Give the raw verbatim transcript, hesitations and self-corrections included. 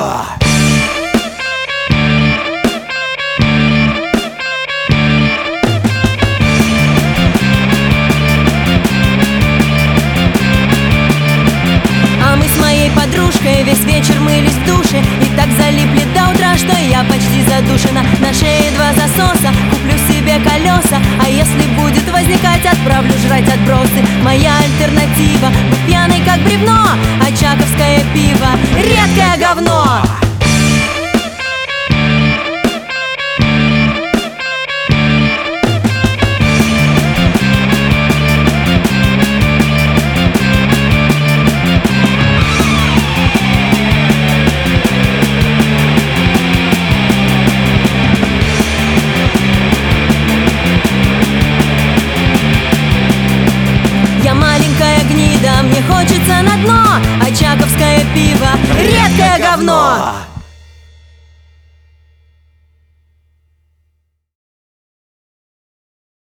Подружкой весь вечер мылись в душе и так залипли до утра, что я почти задушена. На шее два засоса, куплю себе колеса, а если будет возникать, отправлю жрать отбросы. Моя альтернатива — быть пьяной как бревно, очаковское пиво — редкое говно. Мне хочется на дно, очаковское пиво — редкое говно.